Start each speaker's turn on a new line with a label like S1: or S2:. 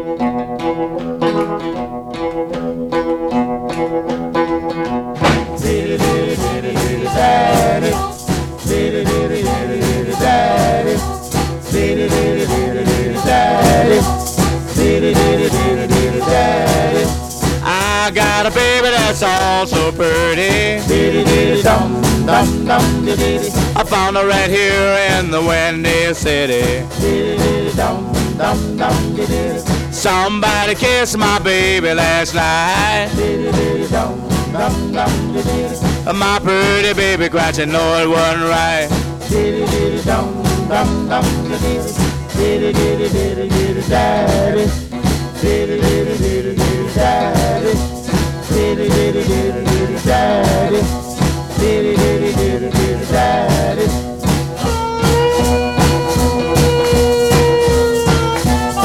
S1: I got a baby that's all so pretty. I found her right here in the Windy City. Somebody kissed my baby last night. My pretty baby cried, she know it wasn't right.